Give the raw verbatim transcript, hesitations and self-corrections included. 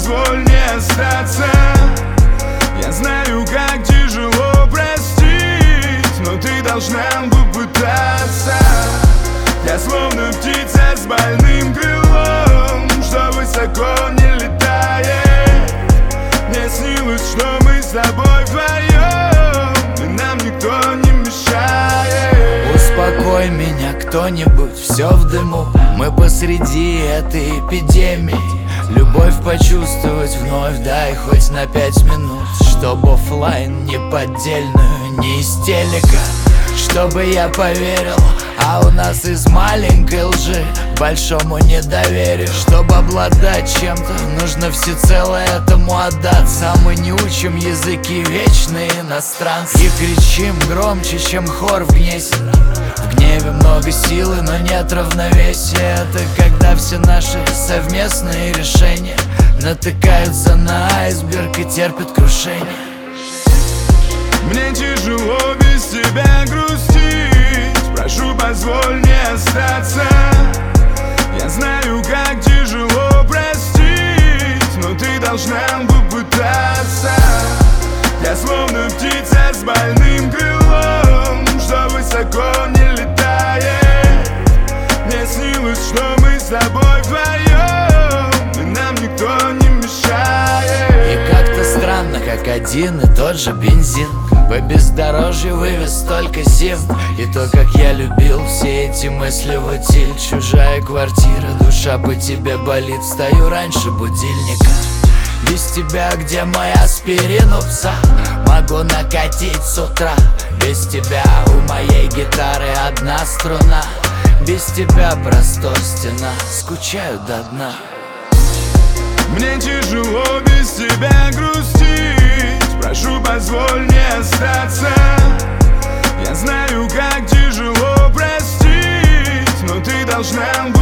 позволь не остаться. Я знаю, как тяжело простить, но ты должна попытаться. Я словно птица с больным крылом, что высоко не летает. Мне снилось, что мы с тобой вдвоем, и нам никто не мешает. Успокой меня кто-нибудь, все в дыму. Мы посреди этой эпидемии. Любовь почувствовать вновь дай хоть на пять минут. Чтобы оффлайн не поддельную, не из телека. Чтобы я поверил, а у нас из маленькой лжи к большому недоверию. Чтобы обладать чем-то, нужно всецело этому отдаться. А мы не учим языки вечные иностранцы и кричим громче, чем хор в Гнесе. В гневе много силы, но нет равновесия. Это когда все наши совместные решения натыкаются на айсберг и терпят крушение. Мне тяжело без тебя грустить, прошу, позволь не остаться. Я знаю, как тяжело простить, но ты должна попытаться. Я словно птица с больным крылом, что высоко не летает. Мне снилось, что мы с тобой вдвоем, и нам никто не мешает. И как-то странно, как один и тот же бензин по бездорожью вывез столько зим. И то, как я любил все эти мысли в утиль. Чужая квартира, душа по тебе болит. Встаю раньше будильника. Без тебя где мой аспирин у пса? Могу накатить с утра. Без тебя у моей гитары одна струна. Без тебя простор стена, скучаю до дна. Мне тяжело без тебя грустить, прошу, позволь не остаться. Я знаю, как тяжело простить, но ты должна